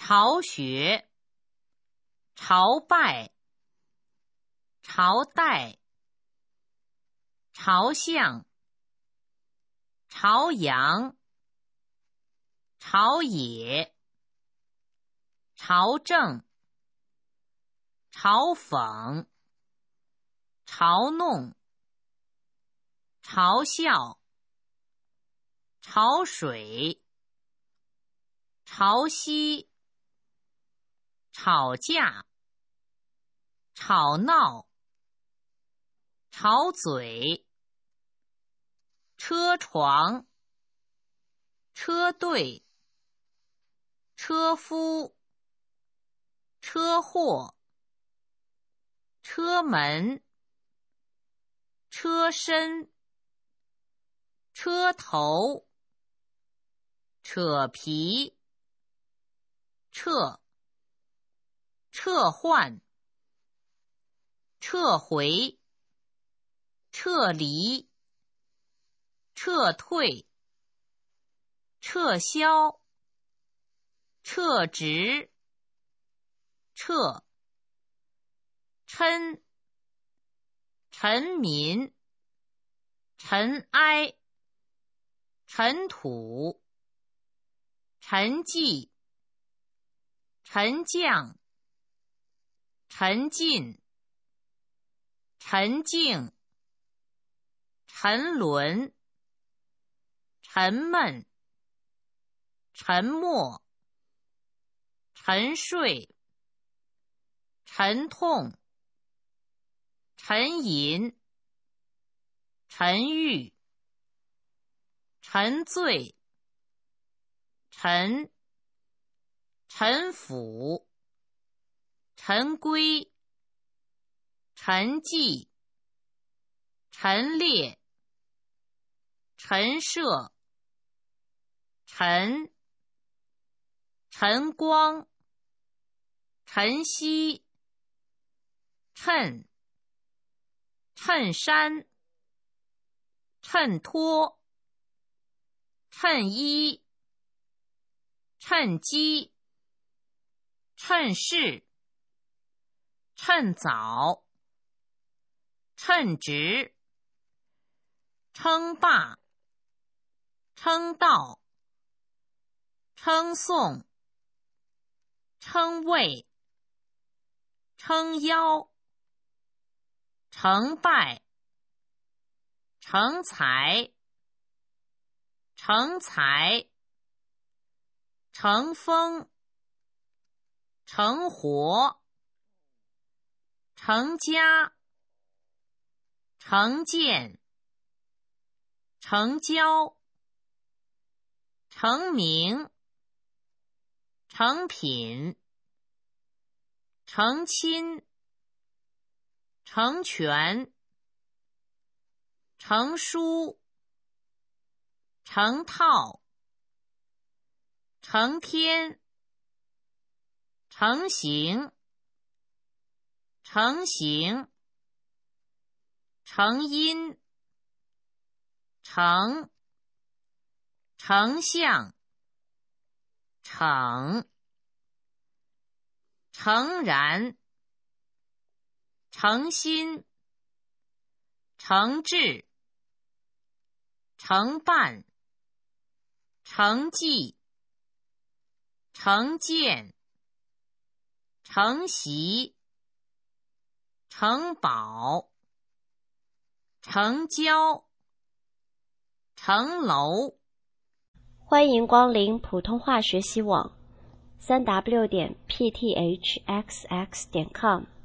巢穴、朝拜、朝代、朝向、朝阳、朝野、朝政、嘲讽、嘲弄、嘲笑、潮水、潮汐、吵架、吵闹、吵嘴、车床、车队、车夫、车祸、车门、车身、车头、扯皮、撤、撤换、撤回、撤离、撤退、撤销、撤职、撤、嗔、臣民、尘埃、尘土、沉寂、沉降、沉浸、沉静、沉沦、沉闷、沉默、沉睡、沉痛、沉吟、沉郁、沉醉、沉、陈腐、陈规、陈记、陈列、陈设、陈、晨光、晨曦、衬、衬衫、衬托、衬衣、趁机、趁势、趁早、称职、称霸、称道、称颂、称谓、称邀、成败、成才、成才、成风、成活、成家、成见、成交、成名、成品、成亲、成全、成书、成套、成天、成形、成形、成因、成、成像、逞、诚然、诚心、诚挚、承办、承继、承建、承袭、承保、成交、城楼。 欢迎光临普通话学习网，3w.pthxx.com。